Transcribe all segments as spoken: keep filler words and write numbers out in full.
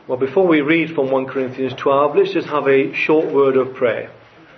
Well, before we read from First Corinthians twelve, let's just have a short word of prayer.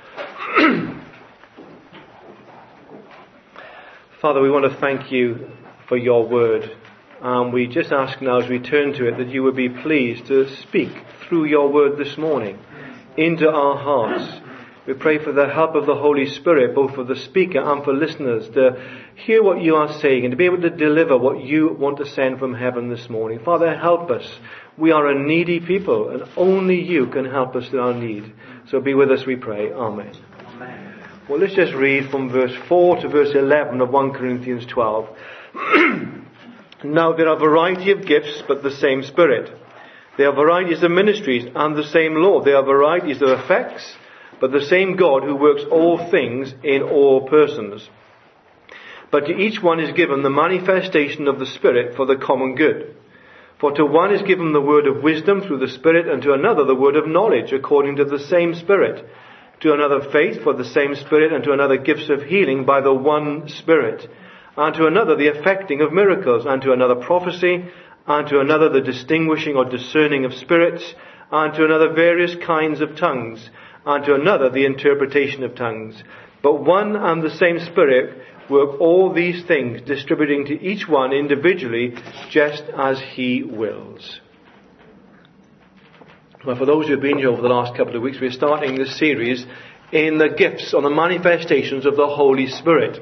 Father, we want to thank you for your word. And we just ask now as we turn to it that you would be pleased to speak through your word this morning into our hearts. We pray for the help of the Holy Spirit, both for the speaker and for listeners, to hear what you are saying and to be able to deliver what you want to send from heaven this morning. Father, help us. We are a needy people, and only you can help us in our need. So be with us, we pray. Amen. Amen. Well, let's just read from verse four to verse eleven of First Corinthians twelve. Now there are variety of gifts, but the same Spirit. There are varieties of ministries, and the same Lord. There are varieties of effects, but the same God who works all things in all persons. But to each one is given the manifestation of the Spirit for the common good. For to one is given the word of wisdom through the Spirit, and to another the word of knowledge according to the same Spirit. To another faith for the same Spirit, and to another gifts of healing by the one Spirit. And to another the effecting of miracles, and to another prophecy, and to another the distinguishing or discerning of spirits, and to another various kinds of tongues, and to another the interpretation of tongues. But one and the same Spirit work all these things, distributing to each one individually, just as he wills. Well, for those who have been here over the last couple of weeks, we're starting this series in the gifts, on the manifestations of the Holy Spirit.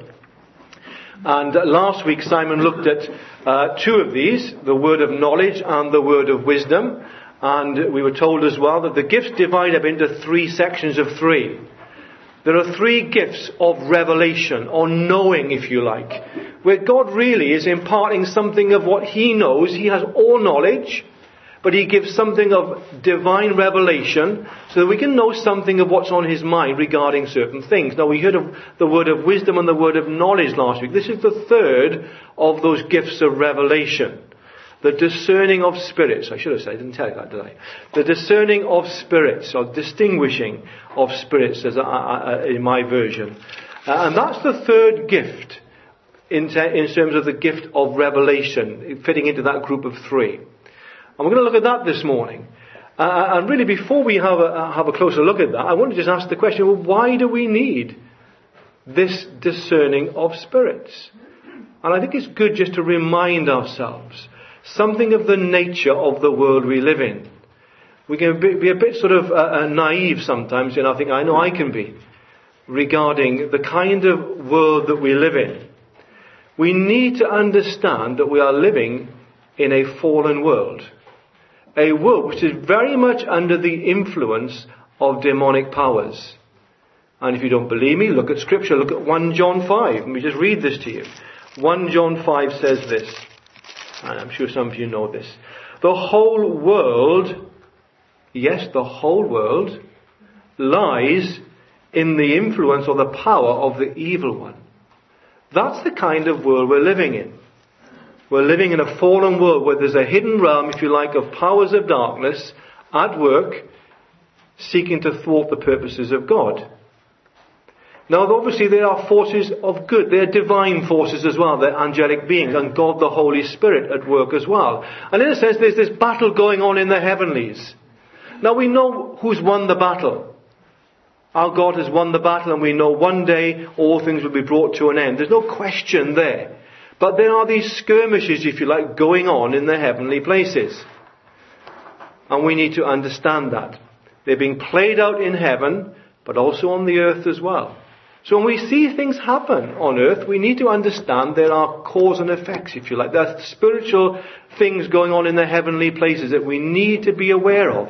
And last week Simon looked at uh, two of these, the word of knowledge and the word of wisdom. And we were told as well that the gifts divide up into three sections of three. There are three gifts of revelation, or knowing, if you like, where God really is imparting something of what he knows. He has all knowledge, but he gives something of divine revelation so that we can know something of what's on his mind regarding certain things. Now, we heard of the word of wisdom and the word of knowledge last week. This is the third of those gifts of revelation. The discerning of spirits. I should have said, I didn't tell you that, did I? The discerning of spirits, or distinguishing of spirits, as I, I, in my version. Uh, and that's the third gift in, te- in terms of the gift of revelation, fitting into that group of three. And we're going to look at that this morning. Uh, and really, before we have a, have a closer look at that, I want to just ask the question, well, why do we need this discerning of spirits? And I think it's good just to remind ourselves something of the nature of the world we live in. We can be, be a bit sort of uh, uh, naive sometimes, and I think I know I can be, regarding the kind of world that we live in. We need to understand that we are living in a fallen world. A world which is very much under the influence of demonic powers. And if you don't believe me, look at Scripture. Look at First John five. Let me just read this to you. First John five says this. And I'm sure some of you know this. The whole world, yes, the whole world, lies in the influence or the power of the evil one. That's the kind of world we're living in. We're living in a fallen world where there's a hidden realm, if you like, of powers of darkness at work, seeking to thwart the purposes of God. Now, obviously, there are forces of good. They're divine forces as well. They're angelic beings, and God the Holy Spirit at work as well. And in a sense, there's this battle going on in the heavenlies. Now, we know who's won the battle. Our God has won the battle, and we know one day all things will be brought to an end. There's no question there. But there are these skirmishes, if you like, going on in the heavenly places. And we need to understand that. They're being played out in heaven, but also on the earth as well. So when we see things happen on earth, we need to understand there are cause and effects, if you like. There are spiritual things going on in the heavenly places that we need to be aware of.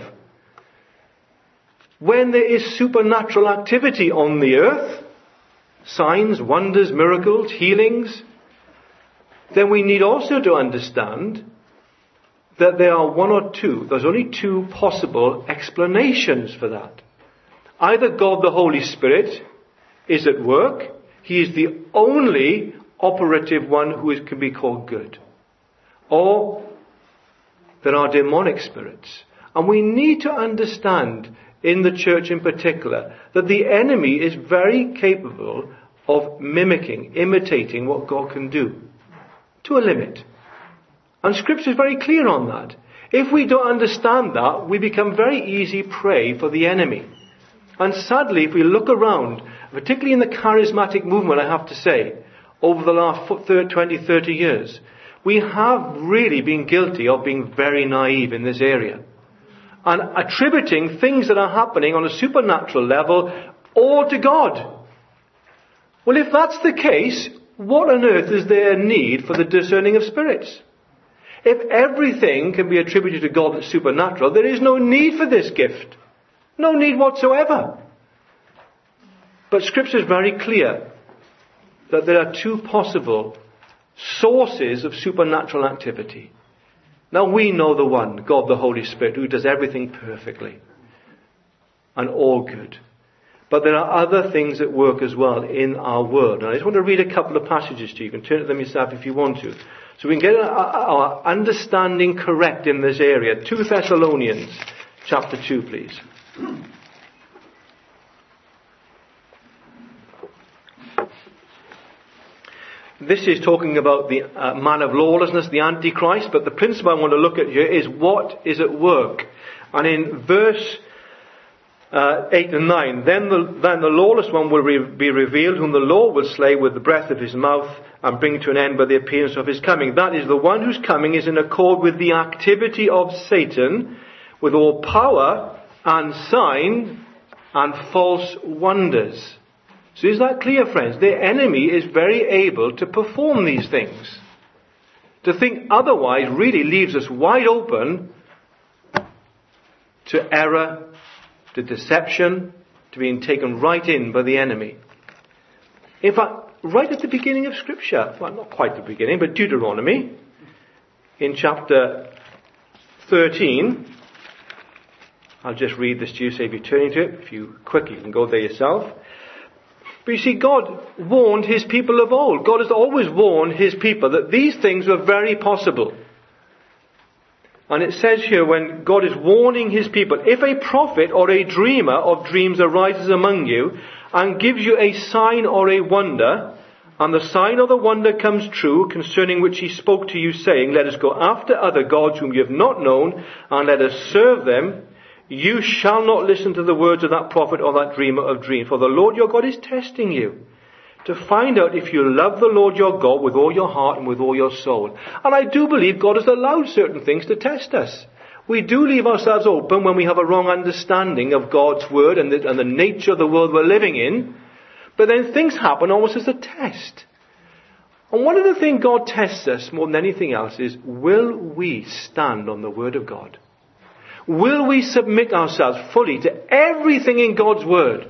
When there is supernatural activity on the earth, signs, wonders, miracles, healings, then we need also to understand that there are one or two, there's only two possible explanations for that. Either God the Holy Spirit is at work. He is the only operative one who is, can be called good. Or there are demonic spirits. And we need to understand, in the church in particular, that the enemy is very capable of mimicking, imitating what God can do. To a limit. And Scripture is very clear on that. If we don't understand that, we become very easy prey for the enemy. And sadly, if we look around, particularly in the charismatic movement, I have to say, over the last twenty, thirty years, we have really been guilty of being very naive in this area. And attributing things that are happening on a supernatural level all to God. Well, if that's the case, what on earth is there need for the discerning of spirits? If everything can be attributed to God that's supernatural, there is no need for this gift. No need whatsoever. But Scripture is very clear that there are two possible sources of supernatural activity. Now we know the one, God the Holy Spirit, who does everything perfectly and all good. But there are other things at work as well in our world. And I just want to read a couple of passages to you. You can turn to them yourself if you want to. So we can get our understanding correct in this area. Second Thessalonians chapter two, please. This is talking about the uh, man of lawlessness, the Antichrist, but the principle I want to look at here is what is at work. And in verse uh, eight and nine, then the, then the lawless one will re- be revealed, whom the Lord will slay with the breath of his mouth and bring to an end by the appearance of his coming. That is, the one whose coming is in accord with the activity of Satan, with all power and sign and false wonders. So is that clear, friends? The enemy is very able to perform these things. To think otherwise really leaves us wide open to error, to deception, to being taken right in by the enemy. In fact, right at the beginning of Scripture, well, not quite the beginning, but Deuteronomy, in chapter thirteen, I'll just read this to you, so if you're turning to it, if you quickly you can go there yourself. But you see, God warned his people of old. God has always warned his people that these things were very possible. And it says here, when God is warning his people, if a prophet or a dreamer of dreams arises among you and gives you a sign or a wonder, and the sign or the wonder comes true, concerning which he spoke to you, saying, let us go after other gods whom you have not known, and let us serve them, you shall not listen to the words of that prophet or that dreamer of dreams. For the Lord your God is testing you to find out if you love the Lord your God with all your heart and with all your soul. And I do believe God has allowed certain things to test us. We do leave ourselves open when we have a wrong understanding of God's word and the, and the nature of the world we're living in. But then things happen almost as a test. And one of the things God tests us more than anything else is, will we stand on the word of God? Will we submit ourselves fully to everything in God's word?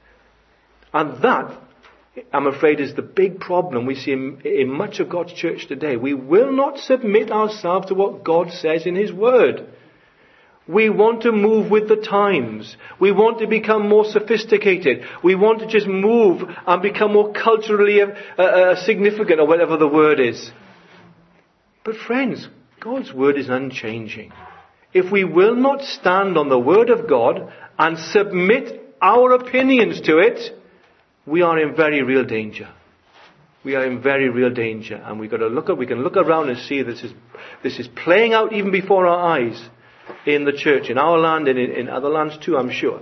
And that, I'm afraid, is the big problem we see in, in much of God's church today. We will not submit ourselves to what God says in his word. We want to move with the times. We want to become more sophisticated. We want to just move and become more culturally uh, uh, significant, or whatever the word is. But friends, God's word is unchanging. If we will not stand on the word of God and submit our opinions to it, we are in very real danger. We are in very real danger. And we've got to look at, we can look around and see this is, this is playing out even before our eyes in the church, in our land and in, in other lands too, I'm sure.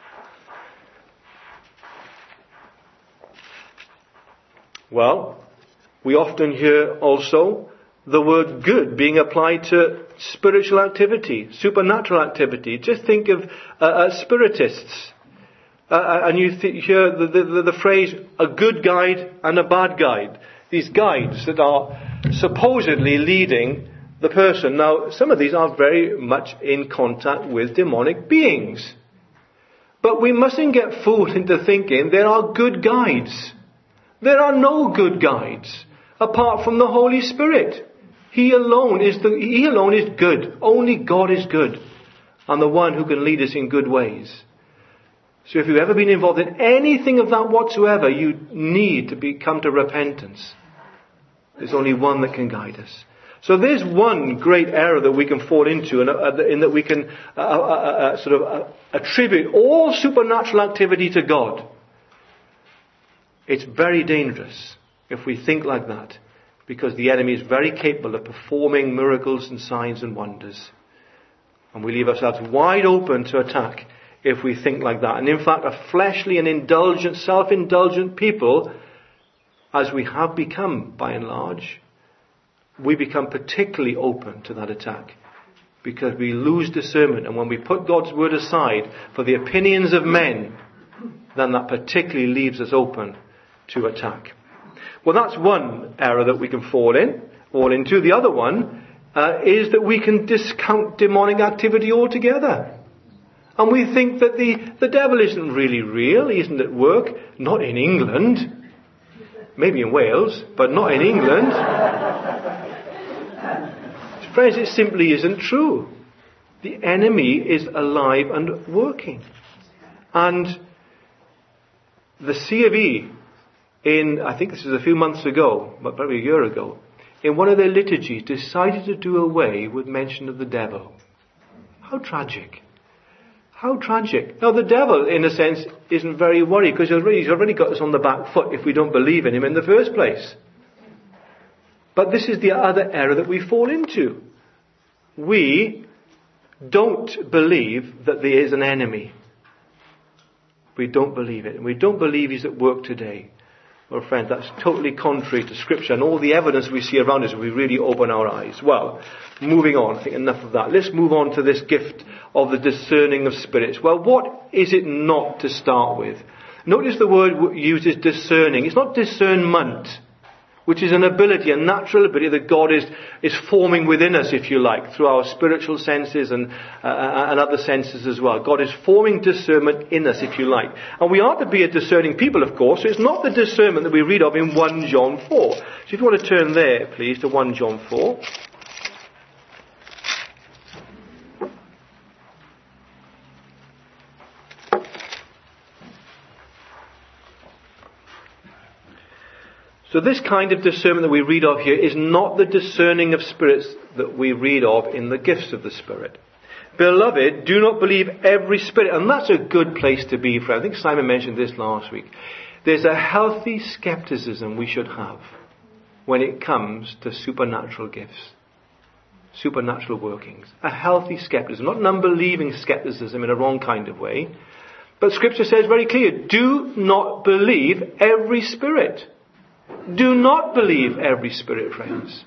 Well, we often hear also the word good being applied to spiritual activity, supernatural activity. Just think of uh, uh, spiritists. Uh, and you th- hear the, the, the phrase, a good guide and a bad guide. These guides that are supposedly leading the person. Now, some of these are very much in contact with demonic beings. But we mustn't get fooled into thinking there are good guides. There are no good guides apart from the Holy Spirit. He alone is the, He alone is good. Only God is good, and the one who can lead us in good ways. So if you've ever been involved in anything of that whatsoever, you need to be, come to repentance. There's only one that can guide us. So there's one great error that we can fall into, in, uh, in that we can uh, uh, uh, sort of uh, attribute all supernatural activity to God. It's very dangerous if we think like that, because the enemy is very capable of performing miracles and signs and wonders. And we leave ourselves wide open to attack if we think like that. And in fact, a fleshly and indulgent, self-indulgent people, as we have become by and large, we become particularly open to that attack. Because we lose discernment. And when we put God's word aside for the opinions of men, then that particularly leaves us open to attack. Well, that's one error that we can fall in, fall into. The other one uh, is that we can discount demonic activity altogether. And we think that the, the devil isn't really real, he isn't at work, not in England. Maybe in Wales, but not in England. Friends, it simply isn't true. The enemy is alive and working. And the C of E, in, I think this was a few months ago, but probably a year ago, in one of their liturgies, decided to do away with mention of the devil. How tragic. How tragic. Now, the devil, in a sense, isn't very worried, because he's already got us on the back foot if we don't believe in him in the first place. But this is the other error that we fall into. We don't believe that there is an enemy. We don't believe it. And we don't believe he's at work today. Well, friends, that's totally contrary to Scripture and all the evidence we see around us if we really open our eyes. Well, moving on, I think enough of that. Let's move on to this gift of the discerning of spirits. Well, what is it not to start with? Notice the word used is discerning. It's not discernment, which is an ability, a natural ability that God is, is forming within us, if you like, through our spiritual senses and, uh, and other senses as well. God is forming discernment in us, if you like. And we are to be a discerning people, of course, so it's not the discernment that we read of in First John four. So if you want to turn there, please, to First John four. So this kind of discernment that we read of here is not the discerning of spirits that we read of in the gifts of the Spirit. Beloved, do not believe every spirit. And that's a good place to be, friend. I think Simon mentioned this last week. There's a healthy skepticism we should have when it comes to supernatural gifts. Supernatural workings. A healthy skepticism. Not an unbelieving skepticism in a wrong kind of way. But Scripture says very clear, do not believe every spirit. Do not believe every spirit, friends.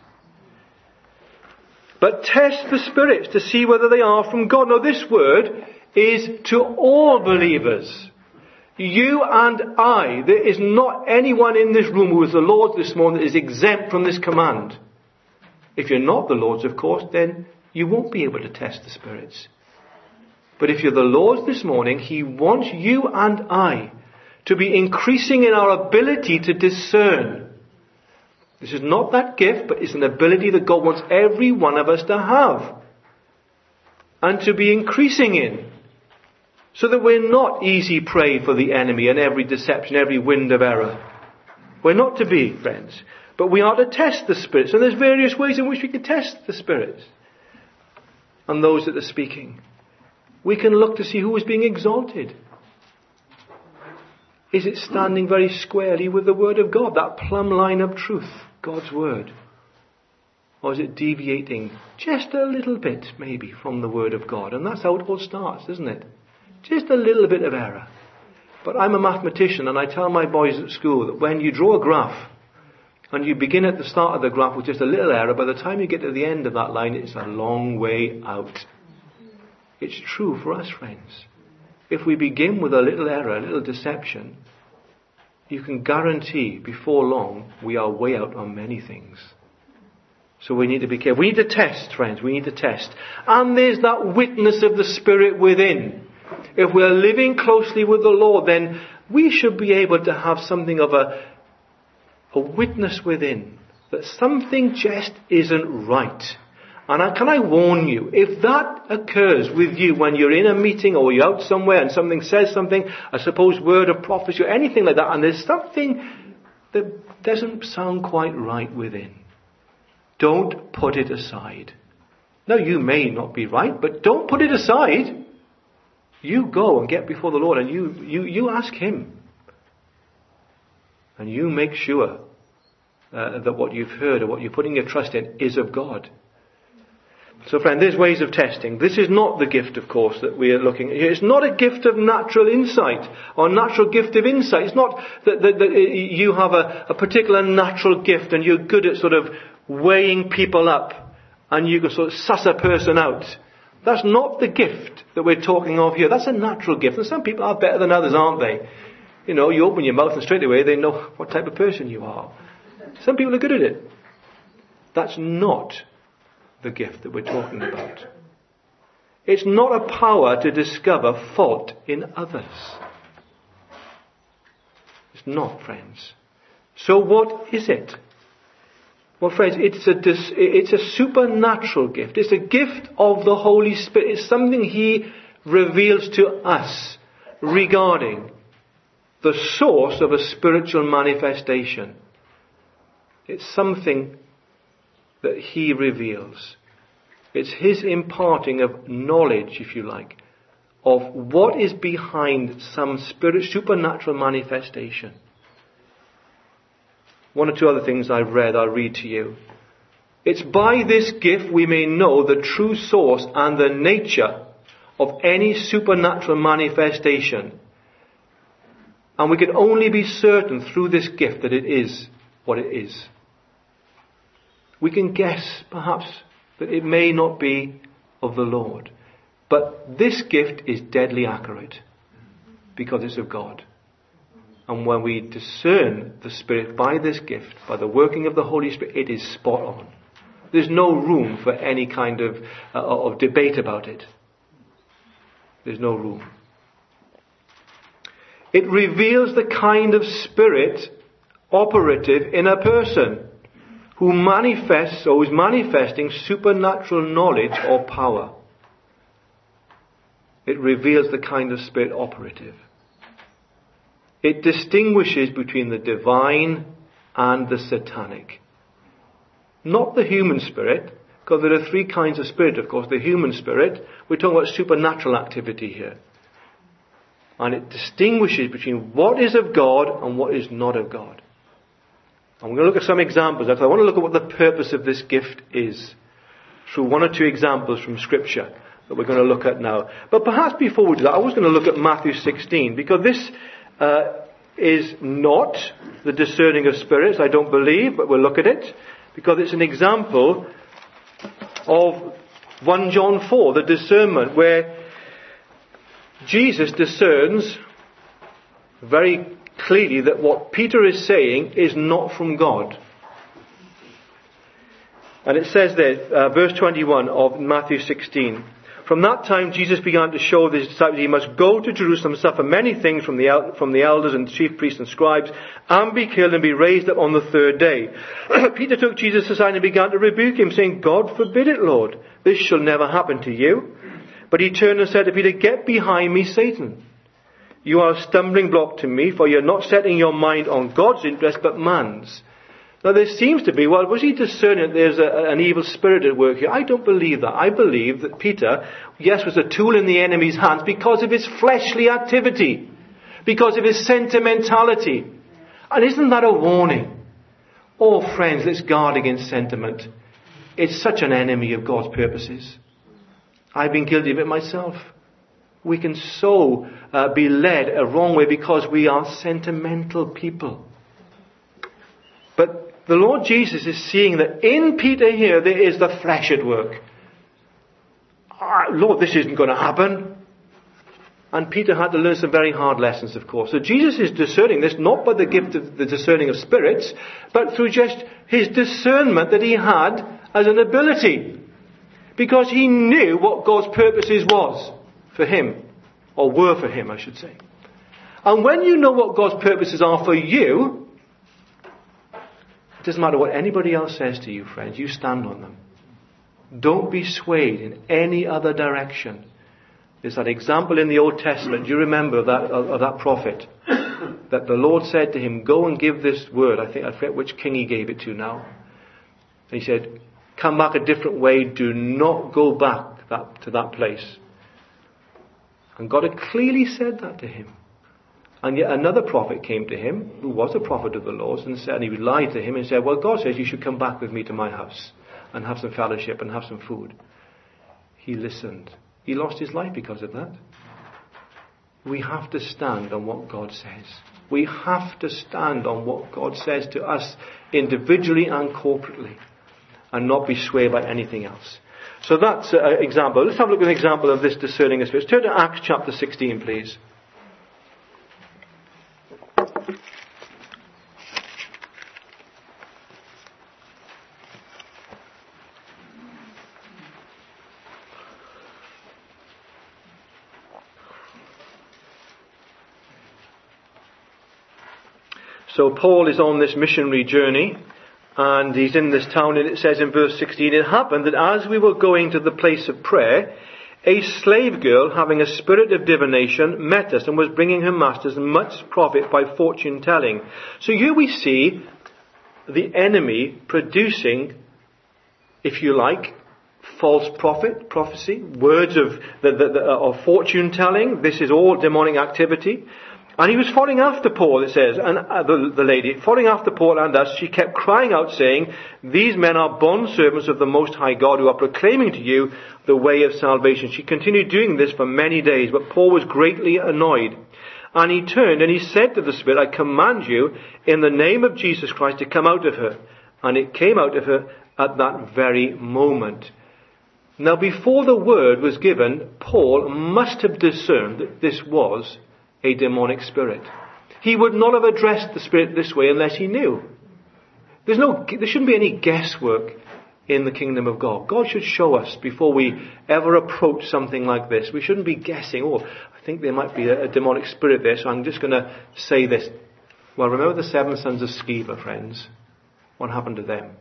But test the spirits to see whether they are from God. Now, this word is to all believers. You and I. There is not anyone in this room who is the Lord's this morning that is exempt from this command. If you're not the Lord's, of course, then you won't be able to test the spirits. But if you're the Lord's this morning, He wants you and I to be increasing in our ability to discern. This is not that gift, but it's an ability that God wants every one of us to have. And to be increasing in. So that we're not easy prey for the enemy and every deception, every wind of error. We're not to be, friends. But we are to test the spirits. And there's various ways in which we can test the spirits. And those that are speaking. We can look to see who is being exalted. Is it standing very squarely with the Word of God? That plumb line of truth, God's Word. Or is it deviating just a little bit, maybe, from the Word of God? And that's how it all starts, isn't it? Just a little bit of error. But I'm a mathematician, and I tell my boys at school that when you draw a graph, and you begin at the start of the graph with just a little error, by the time you get to the end of that line, it's a long way out. It's true for us, friends. If we begin with a little error, a little deception, you can guarantee before long we are way out on many things. So we need to be careful. We need to test, friends. We need to test. And there's that witness of the Spirit within. If we're living closely with the Lord, then we should be able to have something of a, a witness within. That something just isn't right. And I, can I warn you, if that occurs with you when you're in a meeting or you're out somewhere and something says something, a supposed word of prophecy or anything like that, and there's something that doesn't sound quite right within, don't put it aside. Now, you may not be right, but don't put it aside. You go and get before the Lord and you, you, you ask Him. And you make sure uh, that what you've heard or what you're putting your trust in is of God. So friend, there's ways of testing. This is not the gift, of course, that we are looking at here. It's not a gift of natural insight or natural gift of insight. It's not that, that, that you have a, a particular natural gift and you're good at sort of weighing people up and you can sort of suss a person out. That's not the gift that we're talking of here. That's a natural gift. And some people are better than others, aren't they? You know, you open your mouth and straight away they know what type of person you are. Some people are good at it. That's not the gift that we're talking about. It's not a power to discover fault in others. It's not, friends. So what is it? Well, friends, it's a, it's a supernatural gift. It's a gift of the Holy Spirit. It's something He reveals to us regarding the source of a spiritual manifestation. It's something that He reveals. It's His imparting of knowledge, if you like, of what is behind some spirit, supernatural manifestation. One or two other things I've read, I'll read to you. It's by this gift we may know the true source and the nature of any supernatural manifestation. And we can only be certain through this gift that it is what it is. We can guess, perhaps, that it may not be of the Lord. But this gift is deadly accurate because it's of God. And when we discern the Spirit by this gift, by the working of the Holy Spirit, it is spot on. There's no room for any kind of, uh, of debate about it. There's no room. It reveals the kind of spirit operative in a person who manifests or is manifesting supernatural knowledge or power. It reveals the kind of spirit operative. It distinguishes between the divine and the satanic. Not the human spirit, because there are three kinds of spirit, of course. The human spirit, we're talking about supernatural activity here. And it distinguishes between what is of God and what is not of God. And we're going to look at some examples. I want to look at what the purpose of this gift is through one or two examples from Scripture that we're going to look at now. But perhaps before we do that, I was going to look at Matthew sixteen, because this uh, is not the discerning of spirits, I don't believe, but we'll look at it, because it's an example of First John four, the discernment, where Jesus discerns very clearly that what Peter is saying is not from God. And it says there, uh, verse twenty-one of Matthew sixteen, from that time Jesus began to show his disciples he must go to Jerusalem, suffer many things from the, el- from the elders and chief priests and scribes, and be killed and be raised up on the third day. Peter took Jesus aside and began to rebuke him, saying, God forbid it, Lord. This shall never happen to you. But he turned and said to Peter, get behind me, Satan. You are a stumbling block to me, for you're not setting your mind on God's interest, but man's. Now there seems to be, well, was he discerning that there's a, an evil spirit at work here? I don't believe that. I believe that Peter, yes, was a tool in the enemy's hands because of his fleshly activity, because of his sentimentality. And isn't that a warning? Oh, friends, let's guard against sentiment. It's such an enemy of God's purposes. I've been guilty of it myself. We can so uh, be led a wrong way because we are sentimental people. But the Lord Jesus is seeing that in Peter here there is the flesh at work. Ah, Lord, this isn't going to happen. And Peter had to learn some very hard lessons, of course. So Jesus is discerning this not by the gift of the discerning of spirits, but through just his discernment that he had as an ability. Because he knew what God's purposes was for him, or were for him, I should say. And when you know what God's purposes are for you, it doesn't matter what anybody else says to you, friends, you stand on them. Don't be swayed in any other direction. There's that example in the Old Testament, do you remember that, of, of that prophet? That the Lord said to him, go and give this word. I think I forget which king he gave it to now. And he said, come back a different way, do not go back that, to that place. And God had clearly said that to him. And yet another prophet came to him, who was a prophet of the Lord, and said, and he lied to him and said, well, God says you should come back with me to my house and have some fellowship and have some food. he listened. He lost his life because of that. We have to stand on what God says. We have to stand on what God says to us individually and corporately, and not be swayed by anything else. So that's an example. Let's have a look at an example of this discerning of spirits. Turn to Acts chapter sixteen, please. So Paul is on this missionary journey, and he's in this town, and it says in verse sixteen, it happened that as we were going to the place of prayer, a slave girl having a spirit of divination met us and was bringing her masters much profit by fortune telling. So here we see the enemy producing, if you like, false prophet, prophecy, words of, the, the, the, of fortune telling. This is all demonic activity. And he was following after Paul, it says, and uh, the, the lady, following after Paul and us, she kept crying out, saying, these men are bondservants of the Most High God, who are proclaiming to you the way of salvation. She continued doing this for many days, but Paul was greatly annoyed. And he turned and he said to the spirit, I command you in the name of Jesus Christ to come out of her. And it came out of her at that very moment. Now before the word was given, Paul must have discerned that this was a demonic spirit. He would not have addressed the spirit this way unless he knew. There's no, there shouldn't be any guesswork in the kingdom of God. God should show us before we ever approach something like this. We shouldn't be guessing, oh, I think there might be a, a demonic spirit there, so I'm just going to say this. Well, remember the seven sons of Sceva, friends? What happened to them?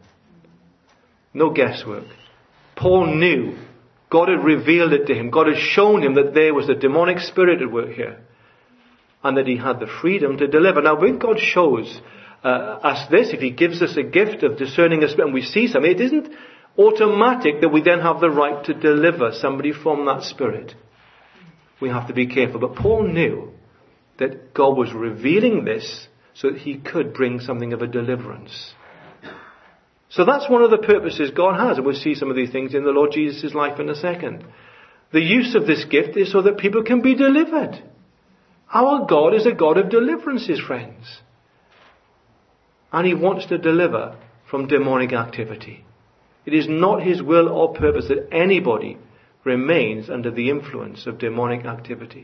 No guesswork. Paul knew. God had revealed it to him. God had shown him that there was a demonic spirit at work here, and that he had the freedom to deliver. Now, when God shows uh, us this, if he gives us a gift of discerning a spirit and we see something, it isn't automatic that we then have the right to deliver somebody from that spirit. We have to be careful. But Paul knew that God was revealing this so that he could bring something of a deliverance. So that's one of the purposes God has. And we'll see some of these things in the Lord Jesus' life in a second. The use of this gift is so that people can be delivered. Our God is a God of deliverances, friends. And he wants to deliver from demonic activity. It is not his will or purpose that anybody remains under the influence of demonic activity.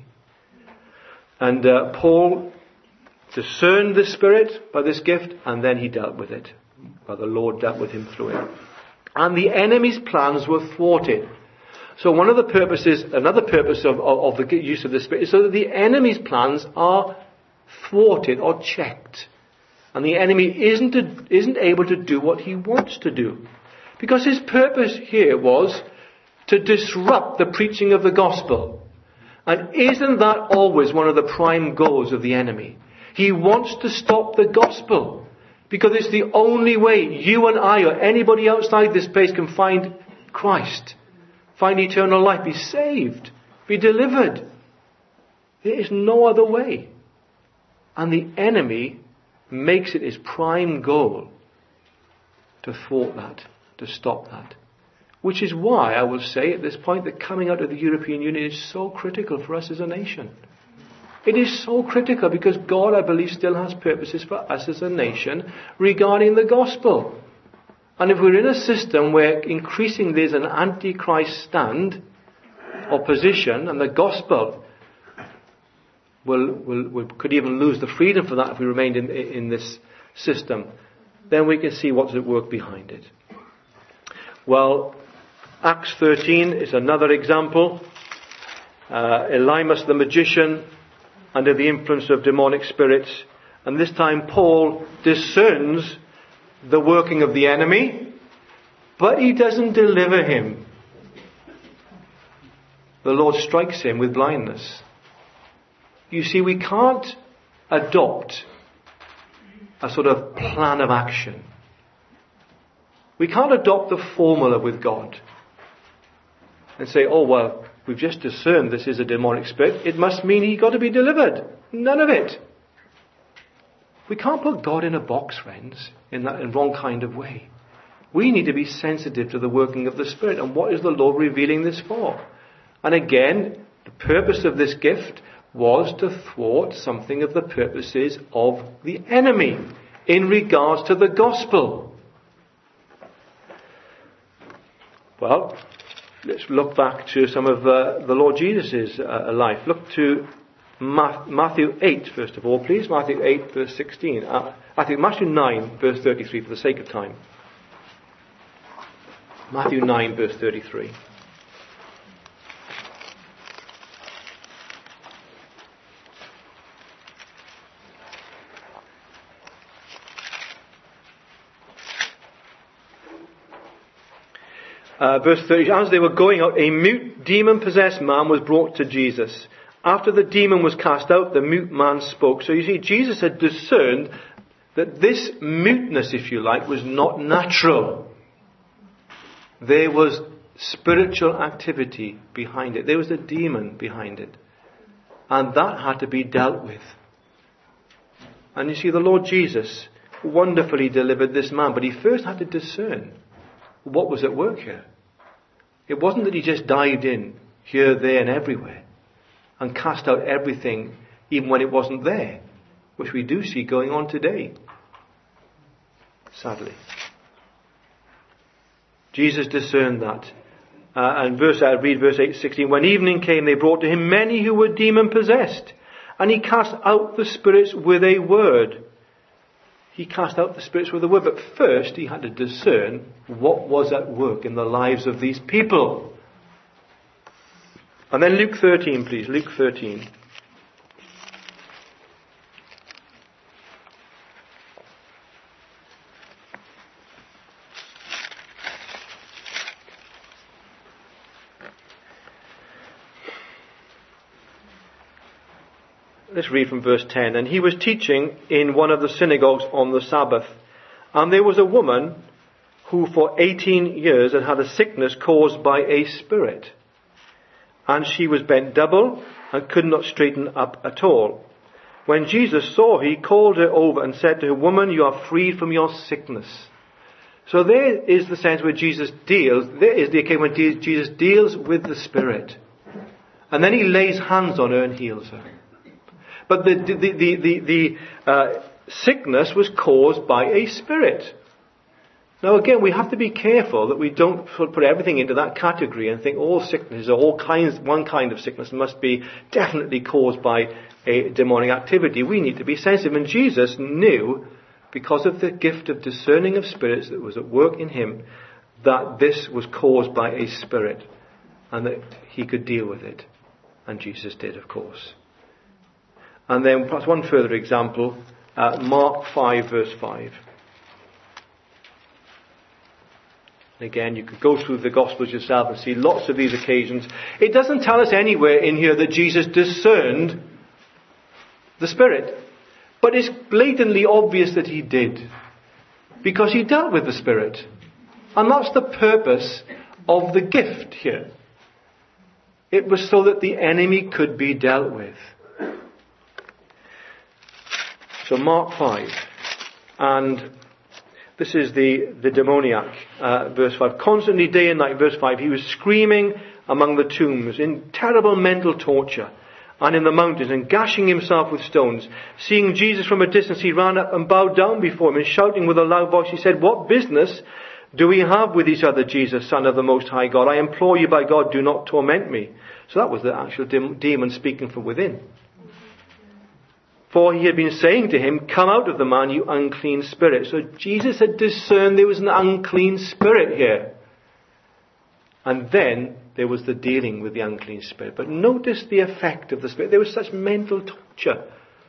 And uh, Paul discerned the spirit by this gift, and then he dealt with it. Well, the Lord dealt with him through it. And the enemy's plans were thwarted. So one of the purposes, another purpose of, of, of the use of the Spirit is so that the enemy's plans are thwarted or checked. And the enemy isn't, a, isn't able to do what he wants to do. Because his purpose here was to disrupt the preaching of the gospel. And isn't that always one of the prime goals of the enemy? He wants to stop the gospel. Because it's the only way you and I or anybody outside this place can find Christ. Find eternal life, be saved, be delivered. There is no other way. And the enemy makes it his prime goal to thwart that, to stop that. Which is why I will say at this point that coming out of the European Union is so critical for us as a nation. It is so critical because God, I believe, still has purposes for us as a nation regarding the gospel. And if we're in a system where increasingly there's an antichrist stand or position, and the gospel will, will, will could even lose the freedom for that if we remained in, in this system, then we can see what's at work behind it. Well, Acts thirteen is another example. Uh, Elymas the magician under the influence of demonic spirits, and this time Paul discerns the working of the enemy, but he doesn't deliver him. The Lord strikes him with blindness. You see, we can't adopt a sort of plan of action. We can't adopt the formula with God and say, oh, well, we've just discerned this is a demonic spirit. It must mean he's got to be delivered. None of it. We can't put God in a box, friends, in that in wrong kind of way. We need to be sensitive to the working of the Spirit. And what is the Lord revealing this for? And again, the purpose of this gift was to thwart something of the purposes of the enemy in regards to the gospel. Well, let's look back to some of uh, the Lord Jesus' uh, life. Look to Ma- Matthew eight, first of all, please. Matthew eight, verse sixteen. Uh, I think Matthew nine, verse thirty-three, for the sake of time. Matthew nine, verse thirty-three. Uh, verse thirty, as they were going out, a mute, demon-possessed man was brought to Jesus. After the demon was cast out, the mute man spoke. So you see, Jesus had discerned that this muteness, if you like, was not natural. There was spiritual activity behind it. There was a demon behind it. And that had to be dealt with. And you see, the Lord Jesus wonderfully delivered this man, but he first had to discern what was at work here. It wasn't that he just dived in here, there and everywhere and cast out everything even when it wasn't there, which we do see going on today, sadly. Jesus discerned that. Uh, and verse, I read verse eight sixteen. When evening came, they brought to him many who were demon-possessed, and he cast out the spirits with a word. He cast out the spirits with a word, but first he had to discern what was at work in the lives of these people. And then Luke thirteen, please. Luke thirteen. Let's read from verse ten. And he was teaching in one of the synagogues on the Sabbath. And there was a woman who for eighteen years had had a sickness caused by a spirit. And she was bent double and could not straighten up at all. When Jesus saw her, he called her over and said to her, "Woman, you are freed from your sickness." So there is the sense where Jesus deals, there is the occasion when Jesus deals with the spirit. And then he lays hands on her and heals her. But the the the the, the uh, sickness was caused by a spirit. Now again, we have to be careful that we don't put everything into that category and think all sicknesses, or all kinds, one kind of sickness must be definitely caused by a demonic activity. We need to be sensitive. And Jesus knew, because of the gift of discerning of spirits that was at work in him, that this was caused by a spirit and that he could deal with it. And Jesus did, of course. And then perhaps one further example, uh, Mark five verse five. Again, you could go through the Gospels yourself and see lots of these occasions. It doesn't tell us anywhere in here that Jesus discerned the Spirit. But it's blatantly obvious that he did. Because he dealt with the Spirit. And that's the purpose of the gift here. It was so that the enemy could be dealt with. So Mark five. And this is the, the demoniac, uh, verse five. Constantly day and night, verse five, he was screaming among the tombs in terrible mental torture and in the mountains and gashing himself with stones. Seeing Jesus from a distance, he ran up and bowed down before him and shouting with a loud voice, he said, "What business do we have with each other, Jesus, Son of the Most High God? I implore you by God, do not torment me." So that was the actual demon speaking from within. For he had been saying to him, "Come out of the man, you unclean spirit." So Jesus had discerned there was an unclean spirit here. And then there was the dealing with the unclean spirit. But notice the effect of the spirit. There was such mental torture.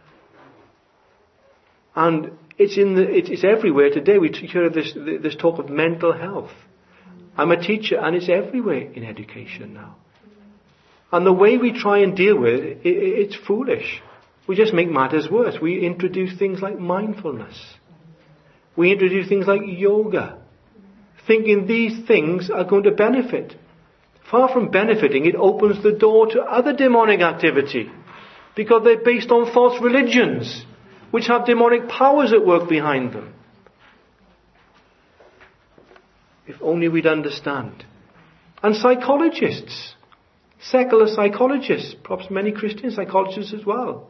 And it's in the, it's everywhere today. We hear this, this talk of mental health. I'm a teacher and it's everywhere in education now. And the way we try and deal with it, it it's foolish. We just make matters worse. We introduce things like mindfulness. We introduce things like yoga, thinking these things are going to benefit. Far from benefiting, it opens the door to other demonic activity, because they're based on false religions, which have demonic powers at work behind them. If only we'd understand. And psychologists, secular psychologists, perhaps many Christian psychologists as well.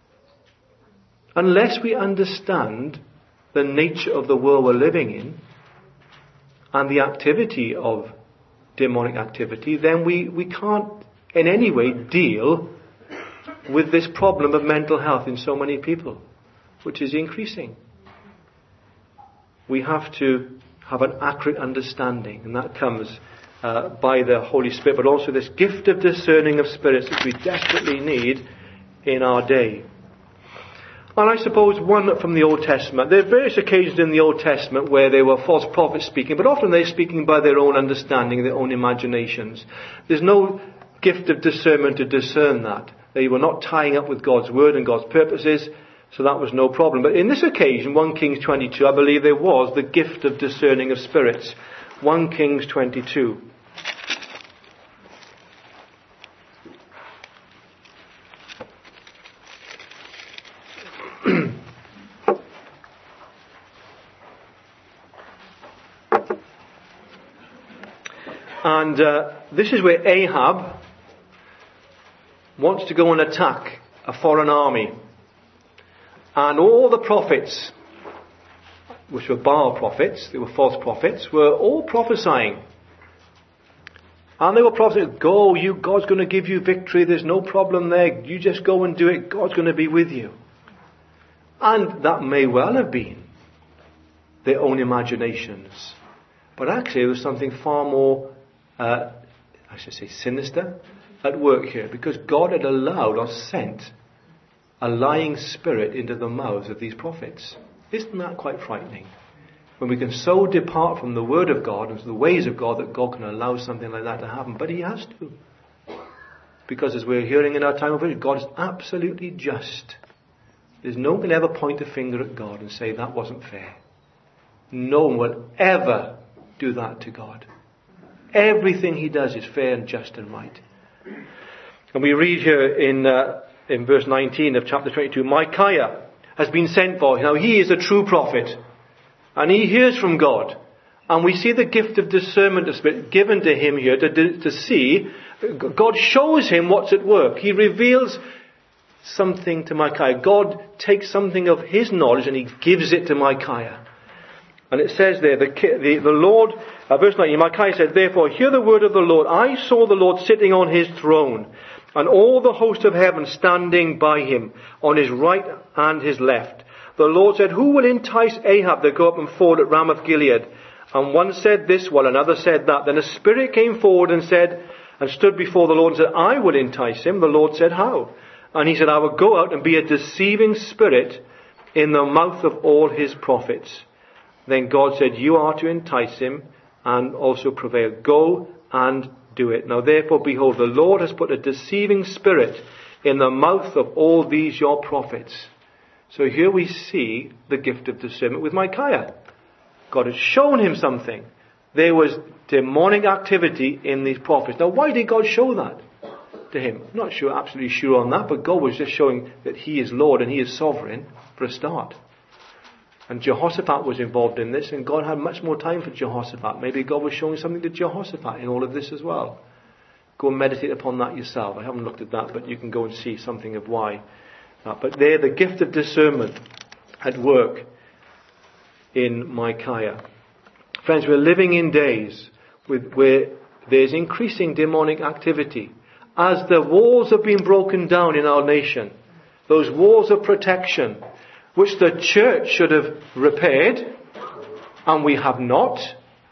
Unless we understand the nature of the world we're living in and the activity of demonic activity, then we, we can't in any way deal with this problem of mental health in so many people, which is increasing. We have to have an accurate understanding, and that comes uh, by the Holy Spirit, but also this gift of discerning of spirits that we desperately need in our day. And I suppose one from the Old Testament. There are various occasions in the Old Testament where there were false prophets speaking, but often they're speaking by their own understanding, their own imaginations. There's no gift of discernment to discern that. They were not tying up with God's word and God's purposes, so that was no problem. But in this occasion, First Kings twenty-two, I believe there was the gift of discerning of spirits. First Kings twenty-two. And uh, this is where Ahab wants to go and attack a foreign army. And all the prophets, which were Baal prophets, they were false prophets, were all prophesying. And they were prophesying, go, you, God's going to give you victory, there's no problem there, you just go and do it, God's going to be with you. And that may well have been their own imaginations. But actually there was something far more, uh, I should say sinister, at work here. Because God had allowed or sent a lying spirit into the mouths of these prophets. Isn't that quite frightening? When we can so depart from the word of God and the ways of God that God can allow something like that to happen. But he has to. Because as we're hearing in our time of it, God is absolutely just. There's no one can ever point a finger at God and say that wasn't fair. No one will ever do that to God. Everything he does is fair and just and right. And we read here in uh, in verse nineteen of chapter twenty-two, Micaiah has been sent for. Now he is a true prophet, and he hears from God. And we see the gift of discernment of spirit given to him here to, to see. God shows him what's at work. He reveals something to Micaiah. God takes something of his knowledge and he gives it to Micaiah. And it says there, the, the, the Lord, uh, verse nineteen, Micaiah said, therefore, hear the word of the Lord. I saw the Lord sitting on his throne, and all the host of heaven standing by him, on his right and his left. The Lord said, who will entice Ahab to go up and fall at Ramoth Gilead? And one said this, while another said that. Then a spirit came forward and said, and stood before the Lord and said, I will entice him. The Lord said, how? And he said, I will go out and be a deceiving spirit in the mouth of all his prophets. Then God said, you are to entice him and also prevail. Go and do it. Now therefore, behold, the Lord has put a deceiving spirit in the mouth of all these your prophets. So here we see the gift of discernment with Micaiah. God has shown him something. There was demonic activity in these prophets. Now why did God show that to him? I'm not sure, absolutely sure on that, but God was just showing that he is Lord and he is sovereign for a start. And Jehoshaphat was involved in this, and God had much more time for Jehoshaphat. Maybe God was showing something to Jehoshaphat in all of this as well. Go and meditate upon that yourself. I haven't looked at that, but you can go and see something of why. Uh, but there, the gift of discernment at work in Micaiah. Friends, we're living in days with, where there's increasing demonic activity. As the walls have been broken down in our nation, those walls of protection, which the church should have repaired, and we have not,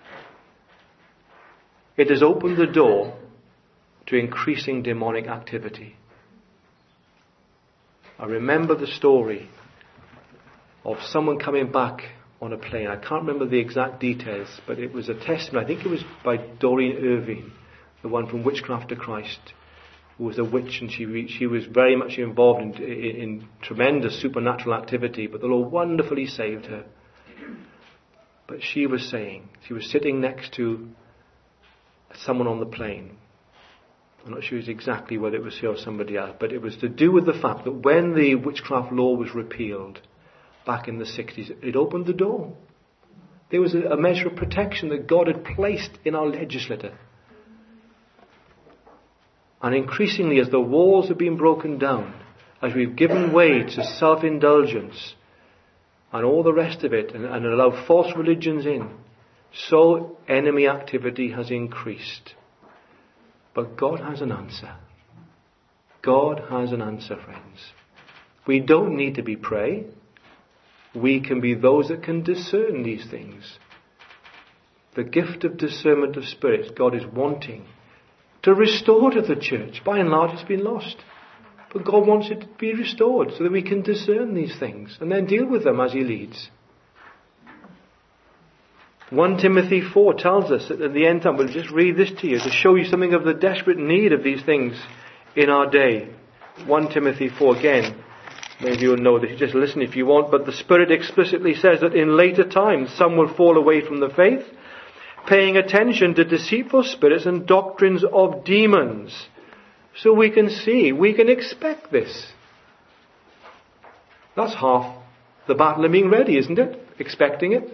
it has opened the door to increasing demonic activity. I remember the story of someone coming back on a plane. I can't remember the exact details, but it was a testimony. I think it was by Doreen Irving, the one from Witchcraft to Christ, who was a witch, and she she was very much involved in, in, in tremendous supernatural activity, but the Lord wonderfully saved her. But she was saying, she was sitting next to someone on the plane. I'm not sure exactly whether it was her or somebody else, but it was to do with the fact that when the witchcraft law was repealed back in the sixties, it opened the door There was a, a measure of protection that God had placed in our legislator. And increasingly, as the walls have been broken down, as we've given way to self-indulgence and all the rest of it, and, and allowed false religions in, so enemy activity has increased. But God has an answer. God has an answer, friends. We don't need to be prey. We can be those that can discern these things. The gift of discernment of spirits God is wanting to restore to the church. By and large, it's been lost. But God wants it to be restored so that we can discern these things and then deal with them as He leads. First Timothy four tells us that at the end time, we'll just read this to you to show you something of the desperate need of these things in our day. First Timothy four again. Maybe you'll know this. You just listen if you want. But the Spirit explicitly says that in later times some will fall away from the faith, paying attention to deceitful spirits and doctrines of demons. So we can see, we can expect this. That's half the battle of being ready, isn't it? Expecting it.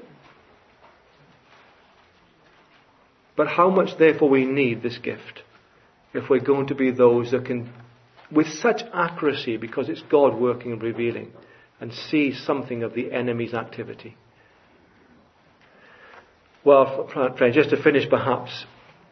But how much therefore we need this gift if we're going to be those that can, with such accuracy, because it's God working and revealing, and see something of the enemy's activity. Well, friends, just to finish perhaps,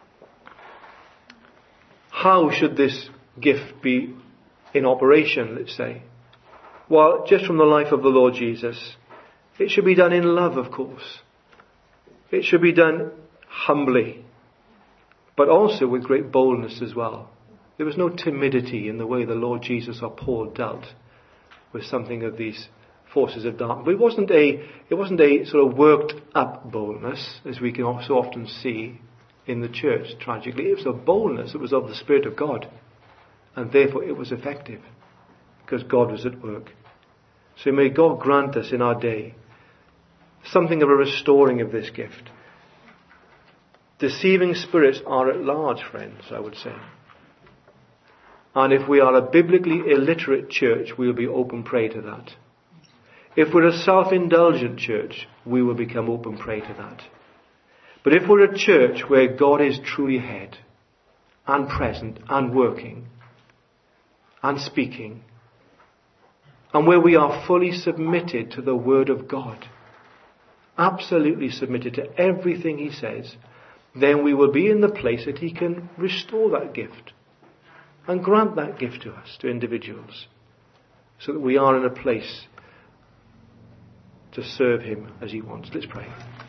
how should this gift be in operation, let's say? Well, just from the life of the Lord Jesus, it should be done in love, of course. It should be done humbly, but also with great boldness as well. There was no timidity in the way the Lord Jesus or Paul dealt with something of these forces of darkness. But it wasn't a, it wasn't a sort of worked up boldness, as we can so often see in the church, tragically. It was a boldness that was of the Spirit of God. And therefore it was effective, because God was at work. So may God grant us in our day something of a restoring of this gift. Deceiving spirits are at large, friends, I would say. And if we are a biblically illiterate church, we will be open prey to that. If we're a self-indulgent church, we will become open prey to that. But if we're a church where God is truly head, and present, and working, and speaking, and where we are fully submitted to the Word of God, absolutely submitted to everything He says, then we will be in the place that He can restore that gift and grant that gift to us, to individuals, so that we are in a place to serve Him as He wants. Let's pray.